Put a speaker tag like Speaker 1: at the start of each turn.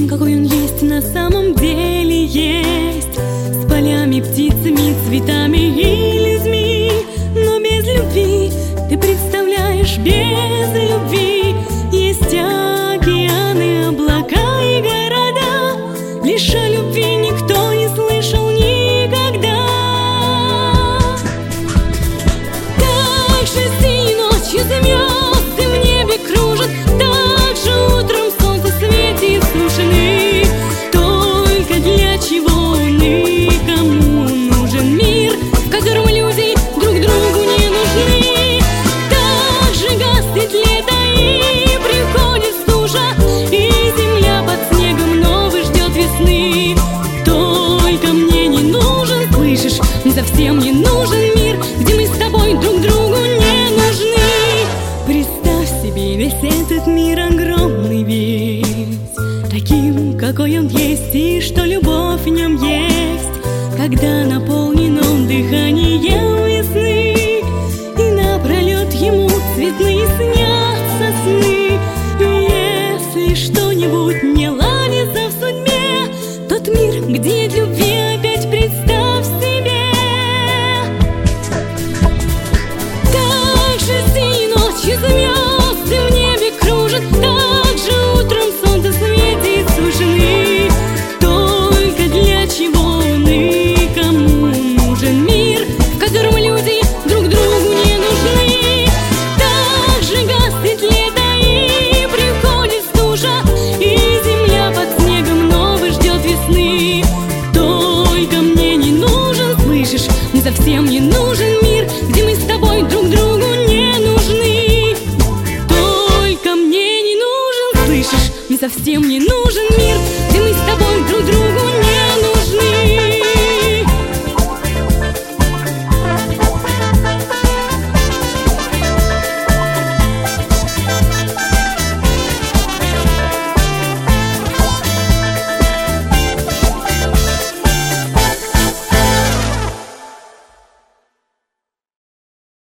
Speaker 1: таким, какой он есть на самом деле есть, с полями, птицами, цветами и людьми. Но без любви, ты представляешь, без любви есть океаны, облака и города. Лишь о любви никто не слышал никогда. Так же синей ночью звезды в небе кружат, так же утром солнце светит с вышины. Только для чего он и кому нужен мир, в котором люди друг другу не нужны? Так же гаснет лето и приходит стужа, и земля под снегом новый ждет весны. Только мне не нужен, слышишь, мне совсем не нужен мир, где мы с тобой друг другу не нужны. Представь себе весь этот мир огромный весь, таким, какой он есть, и что любовь в нем есть, когда наполнен он дыханием весны, и напролет ему цветные сны.